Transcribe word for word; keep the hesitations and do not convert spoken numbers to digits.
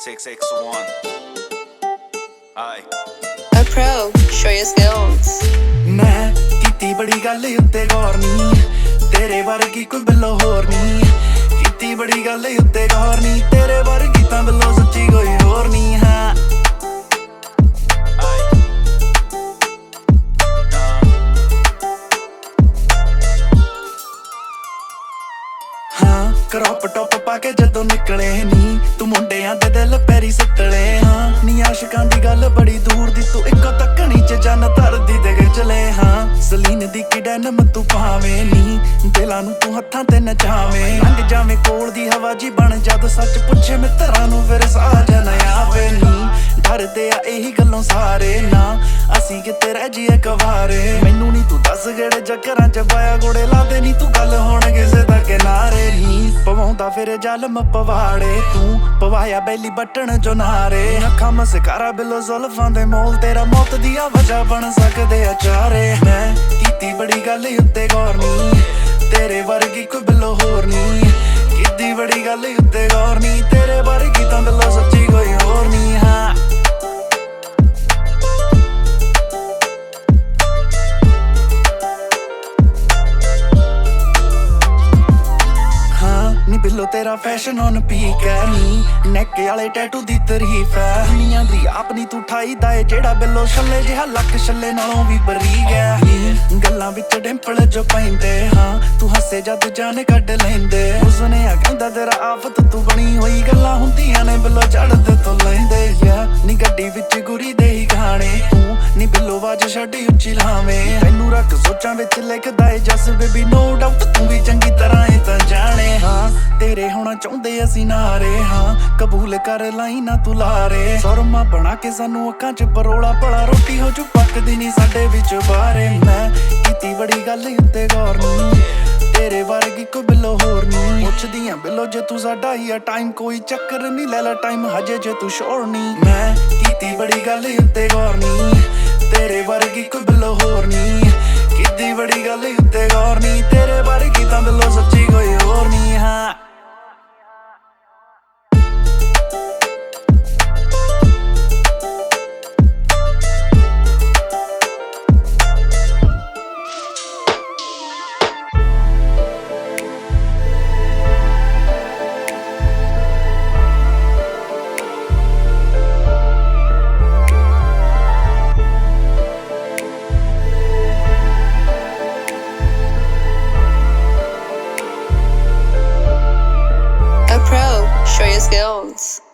six six one. Aye. A pro, show your skills. ਮੈਂ ਕੀਤੀ ਬੜੀ ਗੱਲ ਉੱਤੇ ਗੌਰ ਨੀ, ਤੇਰੇ ਵਰਗੀ ਕੋਈ ਬਿੱਲੋ ਹੋਰ ਨੀ। ਕੀਤੀ ਬੜੀ ਗੱਲ ਉੱਤੇ ਗੌਰ ਨੀ, ਤੇਰੇ ਵਰਗੀ ਤਾਂ ਬਿੱਲੋ ਸੱਚੀ ਕੋਈ ਹੋਰ ਨੀ। ਹਾਂ ਹਾਂ ਕਰੋਪ ਟੋਪ ਪਾ ਕੇ ਜਦੋਂ ਨਿਕਲੇ ਨੀ, ਤੂੰ ਮੁੰਡਿਆਂ ਦੇ ਦਿਲ ਪੈਰੀ ਸੁੱਟਲੇ। ਹਾਂ ਨੀ ਆਸ਼ਿਕਾਂ ਦੀ ਗੱਲ ਬੜੀ ਦੂਰ ਦੀ, ਤੂੰ ਇੱਕੋ ਤੱਕਣੀ ਚ ਜਨ ਧਰਦੀ ਦੇ ਚਲੇ। ਹਾਂ ਸਲੀਨ ਦੀ ਕਿਡੈਨਮ ਤੂੰ ਪਾਵੇਂ ਨੀ, ਦਿਲਾਂ ਨੂੰ ਤੂੰ ਹੱਥਾਂ ਤੇ ਨਚਾਵੇਂ। ਲੰਘ ਜਾਵੇਂ ਕੋਲ ਦੀ ਹਵਾ ਜੀ ਬਣ, ਜਦ ਸੱਚ ਪੁੱਛੇ ਮਿੱਤਰਾਂ ਨੂੰ ਫਿਰ ਸਾਜਨ ਆਵੇ ਨੀ। ਡਰਦੇ ਆ ਇਹੀ ਗੱਲੋਂ ਸਾਰੇ, ਨਾ ਅਸੀਂ ਕਿਤੇ ਰਹਿ ਜੀਏ ਕਵਾਰੇ। ਮੈਨੂੰ ਨੀ ਤੂੰ ਦੱਸ ਕਿਹੜੇ ਚੱਕਰਾਂ ਚ ਪਾਇਆ ਗੋੜੇ, ਲਾਦੇ ਨੀ ਤੂੰ ਗੱਲ ਹੁਣ ਕਿਸੇ ਦਾ ਕਿਨਾਰੇ ਨੀ। ਪਵਾਉਂਦਾ ਫਿਰ ਜ਼ਾਲਮ ਪਵਾੜੇ, ਤੂੰ ਪਵਾਇਆ ਬੈਲੀ ਬਟਣ ਜੋ ਨਾਰੇ। ਅੱਖਾਂ ਮਸਕਾਰਾ ਬਿੱਲੋ ਜ਼ੁਲਫਾਂ ਦੇ ਮੋਲ, ਤੇਰਾ ਮੌਤ ਦੀ ਵਜ੍ਹਾ ਬਣ ਸਕਦੇ ਆ ਚਾਰੇ। ਮੈਂ ਕੀਤੀ ਬੜੀ ਗੱਲ ਉੱਤੇ ਗੌਰ ਨੀ, ਤੇਰੇ ਵਰਗੀ ਕੋਈ ਬਿੱਲੋ ਹੋਰ ਨੀ। ਕੀਤੀ ਬੜੀ ਗੱਲ ਉੱਤੇ ਗੌਰ ਨੀ, ਤੇਰੇ ਵਰਗੀ ਤਾਂ ਬਿੱਲੋ ਸੱਚੀ ਕੋਈ ਹੋਰ ਨੀ। ਹਾਂ ਨੀ ਬਿੱਲੋ ਤੇਰਾ ਫੈਸ਼ਨ ਔਨ ਪੀਕ ਐ ਨੀ, ਨੈਕ ਵਾਲੇ ਟੈਟੂ ਦੀ ਤਾਰੀਫ ਐ। ਦੁਨੀਆਂ ਦੀ ਆਪ ਨੀ ਤੂੰ ਠਾਈ ਦਾ ਏ, ਜਿਹੜਾ ਬਿੱਲੋ ਛੱਲੇ ਜਿਹਾ ਲੱਕ ਛੱਲੇ ਨਾਲੋਂ ਵੀ ਬਰੀਕ ਐ। ਗੱਲਾਂ ਵਿੱਚ ਡਿੰਪਲ ਜੋ ਪੈਂਦੇ, ਹਾਂ ਤੂੰ ਹੱਸੇ ਜਦ ਜਾਨ ਕੱਢ ਲੈਂਦੇ। ਉਸਨੇ ਆ ਕਹਿੰਦਾ ਤੇਰਾ ਆਫਤ ਤੂੰ ਬਣੀ ਹੋਈ, ਗੱਲਾਂ ਹੁੰਦੀਆਂ ਨੇ ਬਿੱਲੋ ਚੜ੍ਹਦੇ ਤੋਂ ਲੈਂਦੇ। ਯਾ ਨੀ ਗੱਡੀ ਵਿੱਚ ਗੁਰੀ ਦੇ ਹੀ ਗਾਣੇ, ਤੂੰ ਨੀ ਬਿੱਲੋ ਆਵਾਜ਼ ਛੱਡ ਉੱਚੀ ਲਾਵੇਂ। ਤੈਨੂੰ ਰੱਖ ਸੋਚਾਂ ਵਿੱਚ ਲਿਖਦਾ ਏ ਜਸ ਬੇਬੀ, ਨੋ ਡਾਊਟ ਤੂੰ ਵੀ ਚੰਗੀ ਤਰ੍ਹਾਂ ਏ ਤਾਂ ਜਾਣੇ। ਹਾਂ ਤੇਰੇ ਹੋਣਾ ਚਾਹੁੰਦੇ ਅਸੀਂ ਨਾਰੇ, ਹਾਂ ਕਬੂਲ ਕਰ ਲਾਈ ਨਾ ਤੂੰ ਲਾਰੇ। ਸੁਰਮਾ ਬਣਾ ਕੇ ਸਾਨੂੰ ਅੱਖਾਂ ਚ ਪਰੋਲਾ, ਭਲਾ ਰੋਟੀ ਹੋ ਜੂ ਪੱਕਦੀ ਨੀ ਸਾਡੇ ਵਿੱਚ ਬਾਰੇ। ਮੈਂ ਕੀਤੀ ਬੜੀ ਗੱਲ ਉੱਤੇ ਗੌਰ ਨੀ, ਤੇਰੇ ਵਰਗੀ ਕੋਈ ਬਿੱਲੋ ਹੋਰ ਨੀ। ਪੁੱਛਦੀਆਂ ਬਿੱਲੋ ਜੇ ਤੂੰ ਸਾਡਾ ਹੀ ਆ ਟਾਈਮ, ਕੋਈ ਚੱਕਰ ਨੀ ਲੈ ਲੈ ਟਾਈਮ ਹਜੇ ਜੇ ਤੂੰ ਸ਼ੋਰ ਨੀ। ਮੈਂ ਕੀਤੀ ਬੜੀ ਗੱਲ ਉੱਤੇ ਗੌਰ ਨੀ, ਤੇਰੇ ਵਰਗੀ ਕੋਈ ਬਿੱਲੋ ਹੋਰ ਨੀ। ਕੀਤੀ ਬੜੀ ਗੱਲ ਉੱਤੇ ਗੌਰ ਨੀ, ਤੇਰੇ ਵਰਗੀ ਤਾਂ ਬਿੱਲੋ ਸੱਚੀ ਕੋਈ ਹੋਰ ਨੀ। ਹਾਂ A pro, show your skills.